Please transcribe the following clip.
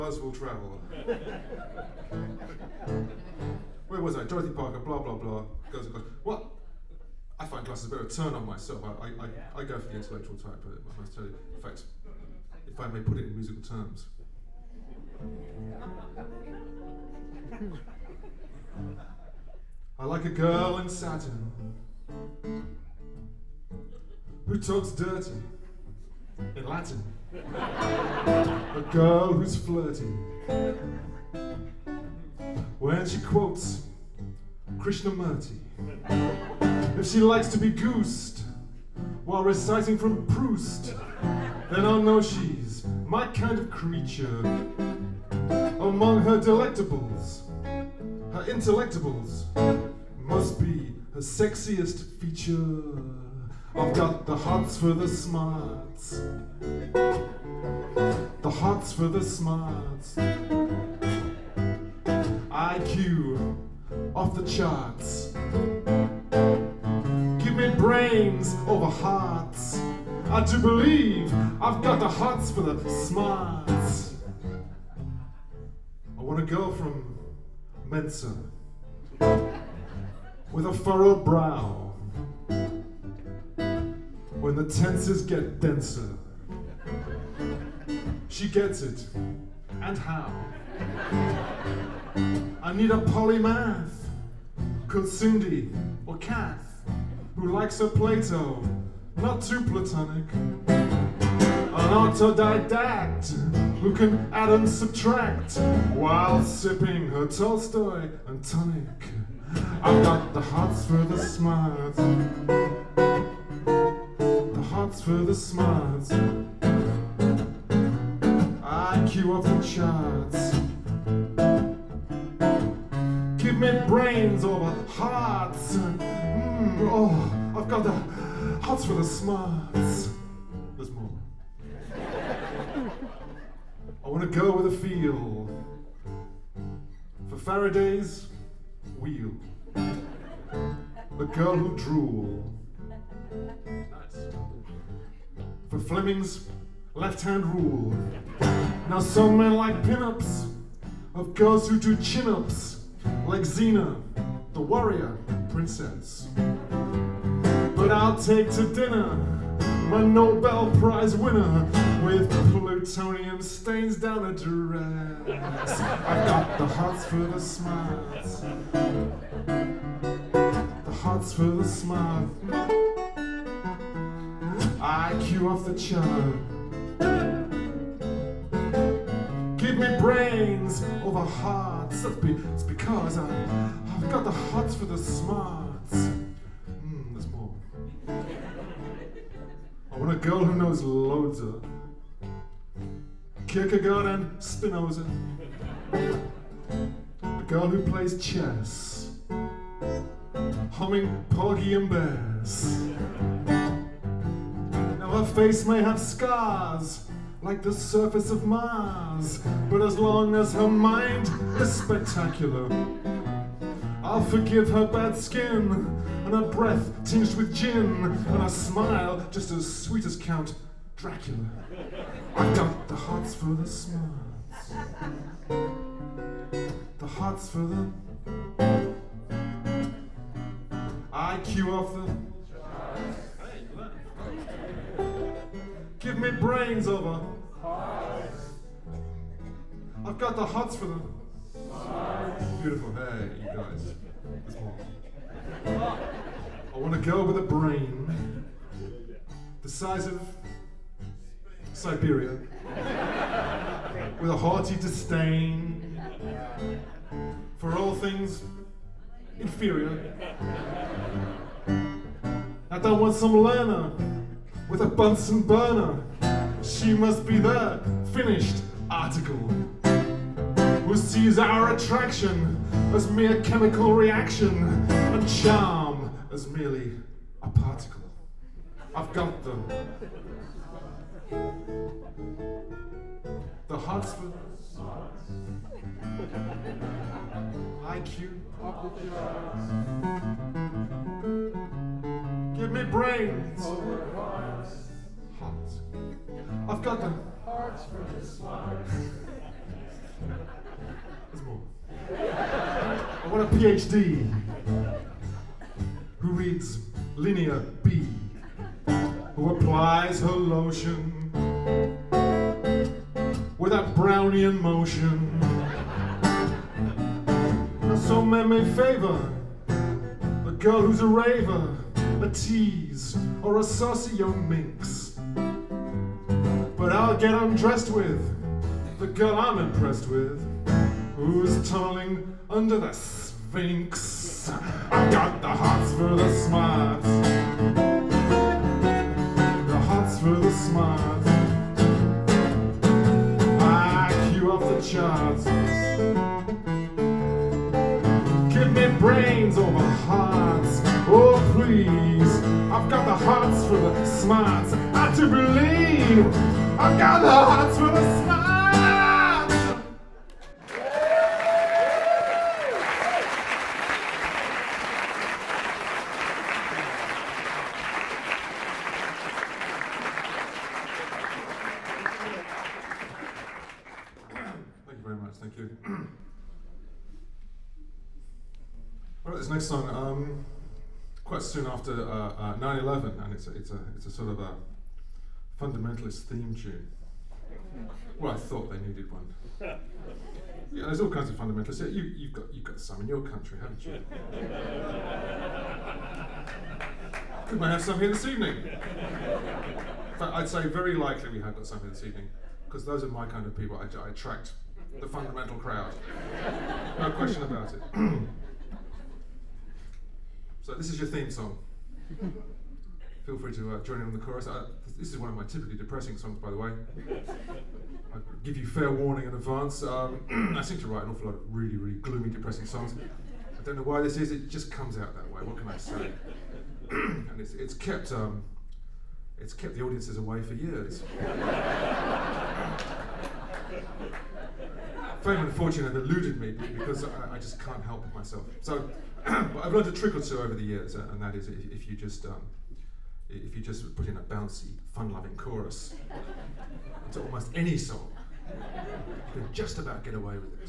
Buzz will travel. Where was I? Dorothy Parker, blah, blah, blah. Goes and goes. What? I find class is a bit of a turn on myself. I go for the intellectual type, but I must tell you, in fact, if I may put it in musical terms. I like a girl in satin who talks dirty in Latin. A girl who's flirty when she quotes Krishnamurti. If she likes to be goosed while reciting from Proust, then I'll know she's my kind of creature. Among her delectables, her intellectables must be her sexiest feature. I've got the hots for the smarts, the hots for the smarts. IQ off the charts. Give me brains over hearts. I do believe I've got the hots for the smarts. I want a girl from Mensa with a furrowed brow. When the tenses get denser, she gets it, and how. I need a polymath, Kunsindi or Kath, who likes her Plato, not too platonic. An autodidact who can add and subtract while sipping her Tolstoy and tonic. I've got the hots for the smarts, the hots for the smarts. IQ off the charts. Give me brains over hearts. Oh, I've got the hots for the smarts. There's more. I want to go with a feel for Faraday's wheel. The girl who drool. Nice. For Fleming's left-hand rule. Now some men like pin-ups of girls who do chin-ups, like Xena, the warrior princess. But I'll take to dinner my Nobel Prize winner with plutonium stains down her dress. I've got the hots for the smarts, the hots for the smart. IQ off the chart. Give me brains over hearts. It's because I've got the hots for the smarts. There's more. I want a girl who knows loads of Kierkegaard and Spinoza. A girl who plays chess, humming Porgy and Bess. Now her face may have scars like the surface of Mars, but as long as her mind is spectacular, I'll forgive her bad skin and her breath tinged with gin and her smile just as sweet as Count Dracula. I've got the hots for the smarts, the hots for the IQ off the. Give me brains over hearts. I've got the hots for them. Beautiful. Hey, you guys. There's more. I want to go with a brain the size of Siberia, with a haughty disdain for all things inferior. I don't want some learner with a Bunsen burner. She must be the finished article, who sees our attraction as mere chemical reaction and charm as merely a particle. I've got them. The hots for IQ off the charts. Give me brains. Hot. I've got the hearts for the smarts. got a PhD who reads Linear B, who applies her lotion with that Brownian motion. Some men may favor a girl who's a raver, a tease, or a saucy young minx. But I'll get undressed with the girl I'm impressed with, who's tunneling under the Sphinx. I've got the hots for the smarts, the hots for the smarts. IQ off the charts. Give me brains over hearts, oh please. I've got the hearts for the smarts. I do believe I've got the hearts for the smarts. Thank you very much, thank you. I wrote this next song quite soon after 9/11, and it's a sort of a fundamentalist theme tune. Well, I thought they needed one. Yeah, there's all kinds of fundamentalists. Yeah, you've got some in your country, haven't you? We might have some here this evening. In fact, I'd say very likely we have got some here this evening, because those are my kind of people. I attract the fundamental crowd. No question about it. So this is your theme song. Feel free to join in on the chorus. This is one of my typically depressing songs, by the way. I give you fair warning in advance. I seem to write an awful lot of really, really gloomy, depressing songs. I don't know why this is. It just comes out that way. What can I say? And it's kept the audiences away for years. Fame and fortune have eluded me because I just can't help myself. So, but I've learned a trick or two over the years, and that is if you just put in a bouncy, fun-loving chorus to almost any song, you can just about get away with it.